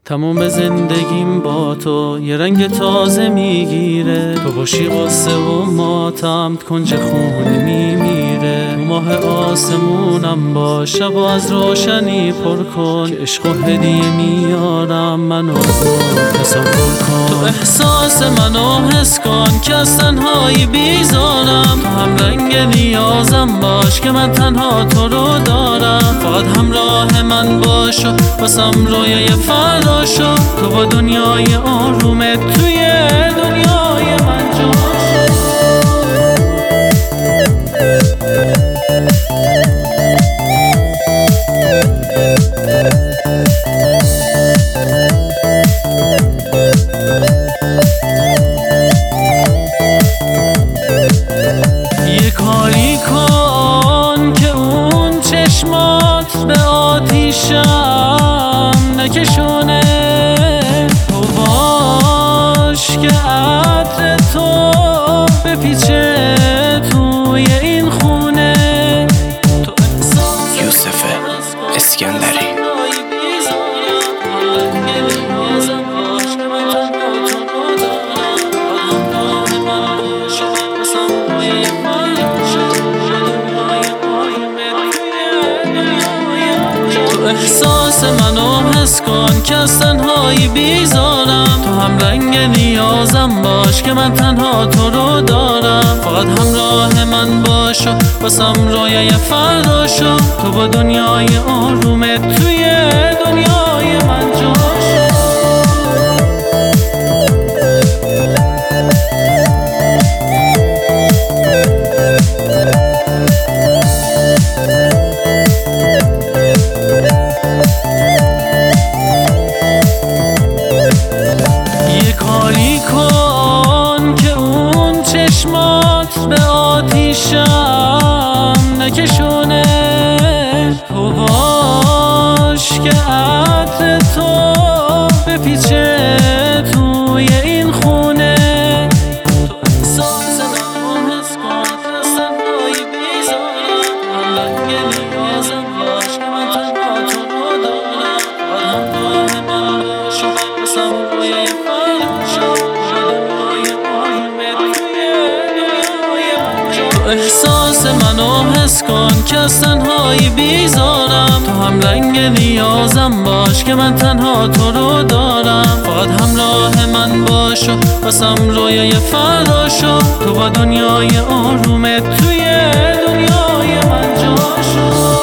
تمام زندگیم با تو یه رنگ تازه میگیره، تو باشی قصه و ماتم کنج خون میمیره. تو ماه آسمونم باش، شب و از روشنی پر کن، که عشق و هدیه میارم منو تصور کن. تو احساس منو حس کن که از تنهایی بیزارم، تو هم رنگ نیازم باش که من تنها تو رو دارم. فقط همراه من باش و بسم رویای فردا شو، تو با دنیای آرومت توی دنیای من جاش. یه کاری کن که اون چشمات به آتیشم نکشونه، تو باش که عطر تو بپیچه توی این خونه. تو یوسف اسکندری. احساس منو حس کن که از تنهایی بیزارم، تو هم رنگ نیازم باش که من تنها تو رو دارم. فقط همراه من باش و بسم رویای فردا شو، تو با دنیای آرومت توی دنیای من جاش. به آتیشم نکشونه، تو باش که عطر تو بپیچه توی این خونه. تو احساس منو حس کن که از تنهایی بیزارم، هم رنگ نیازم باش که من تنها تو رو دارم. فقط همراه من باش و بسم رویای فردا شو، احساس منو حس کن که از تنهایی بیزارم، تو هم رنگ نیازم باش که من تنها تو رو دارم. فقط همراه من باش و بسم رویای فردا شو، تو با دنیای آرومت توی دنیای من جا شو.